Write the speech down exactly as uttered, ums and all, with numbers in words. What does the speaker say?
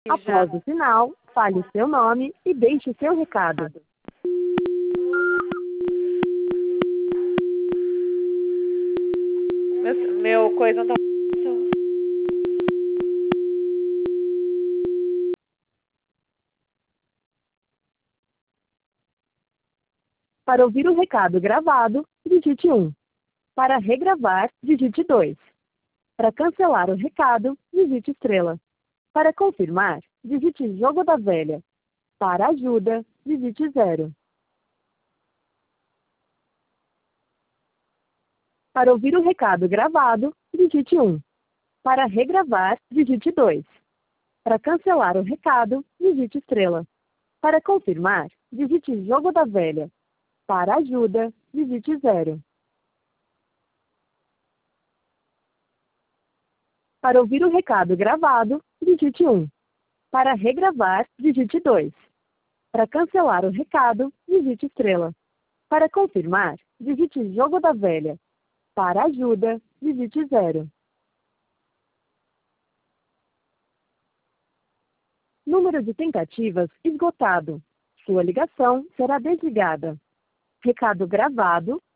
Após o sinal, fale seu nome e deixe seu recado. Meu, meu coisa não tá... Para ouvir o recado gravado, digite um. Para regravar, digite dois. Para cancelar o recado, digite estrela. Para confirmar, digite jogo da velha. Para ajuda, digite zero. Para ouvir o recado gravado, digite um. Para regravar, digite dois. Para cancelar o recado, digite estrela. Para confirmar, digite jogo da velha. Para ajuda, digite zero. Para ouvir o recado gravado, digite um. Para regravar, digite dois. Para cancelar o recado, digite estrela. Para confirmar, digite jogo da velha. Para ajuda, digite zero. Número de tentativas esgotado. Sua ligação será desligada. Recado gravado